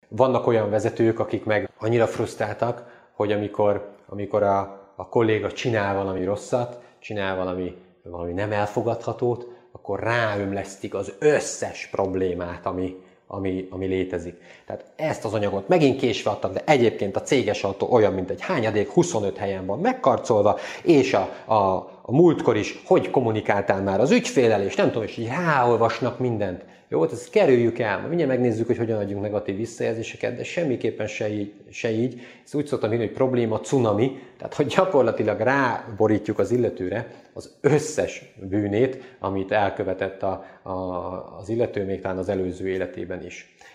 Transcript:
Vannak olyan vezetők, akik meg annyira frusztráltak, hogy amikor a kolléga csinál valami rosszat, csinál valami nem elfogadhatót, akkor ráömlesztik az összes problémát, ami létezik. Tehát ezt az anyagot megint késve adtak, de egyébként a céges autó olyan, mint egy hányadék, 25 helyen van megkarcolva, és a múltkor is, hogy kommunikáltál már az ügyféllel, és nem tudom, és így ráolvasnak mindent. Jó, ezt kerüljük el, mindjárt megnézzük, hogy hogyan adjunk negatív visszajelzéseket, de semmiképpen se így. Ezt úgy szoktam írni, hogy probléma cunami, tehát hogy gyakorlatilag ráborítjuk az illetőre az összes bűnét, amit elkövetett az illető még talán az előző életében is.